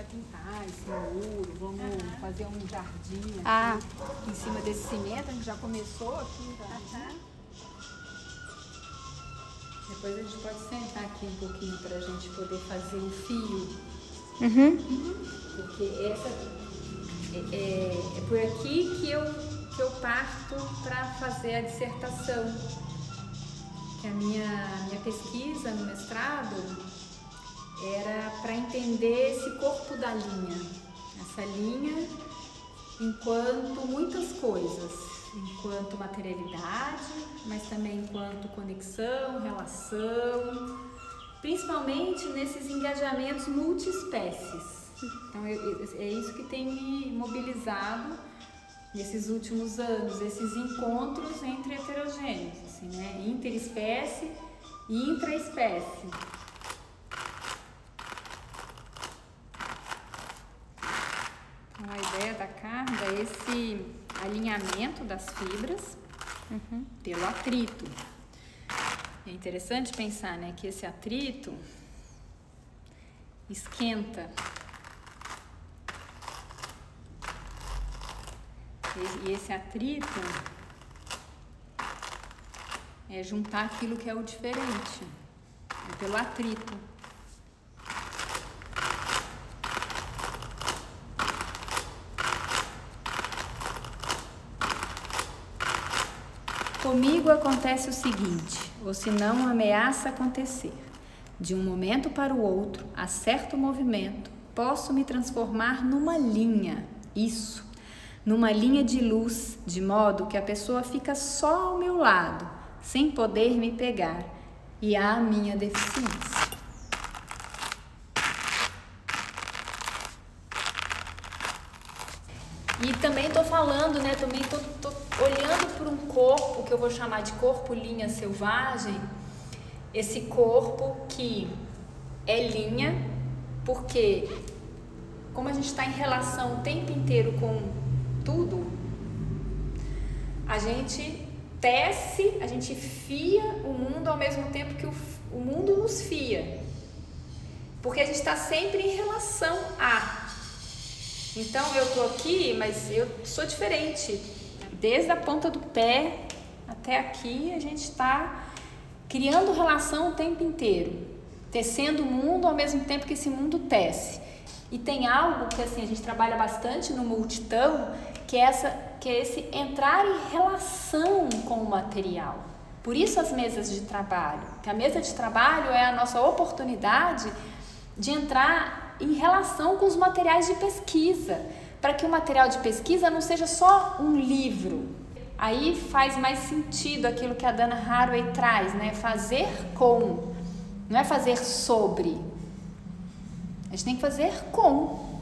pintar esse muro, vamos fazer um jardim aqui em cima desse cimento, a gente já começou aqui. Depois a gente pode sentar aqui um pouquinho para a gente poder fazer o fio. Porque é por aqui que eu parto para fazer a dissertação. Que a minha pesquisa no mestrado era para entender esse corpo da linha. Essa linha enquanto muitas coisas. Enquanto materialidade, mas também enquanto conexão, relação, principalmente nesses engajamentos multiespécies. Então é isso que tem me mobilizado nesses últimos anos, esses encontros entre heterogêneos, assim, né? Interespécie e intraespécie. Então a ideia da carga é esse alinhamento das fibras pelo atrito. É interessante pensar, né, que esse atrito esquenta. E esse atrito é juntar aquilo que é o diferente, é pelo atrito. Comigo acontece o seguinte, ou se não ameaça acontecer. De um momento para o outro, a certo movimento, posso me transformar numa linha, numa linha de luz, de modo que a pessoa fica só ao meu lado, sem poder me pegar, e há a minha deficiência. E também estou falando, né, tô olhando para um corpo que eu vou chamar de corpo linha selvagem, esse corpo que é linha, porque como a gente está em relação o tempo inteiro com tudo, a gente tece, a gente fia o mundo ao mesmo tempo que o mundo nos fia, porque a gente está sempre em relação a. Então eu tô aqui, mas eu sou diferente. Desde a ponta do pé até aqui, a gente está criando relação o tempo inteiro, tecendo o mundo ao mesmo tempo que esse mundo tece. E tem algo que assim, a gente trabalha bastante no multitão, que é esse entrar em relação com o material. Por isso as mesas de trabalho, que a mesa de trabalho é a nossa oportunidade de entrar em relação com os materiais de pesquisa, para que o material de pesquisa não seja só um livro. Aí faz mais sentido aquilo que a Dana Haraway traz, né? Fazer com, não é fazer sobre. A gente tem que fazer com.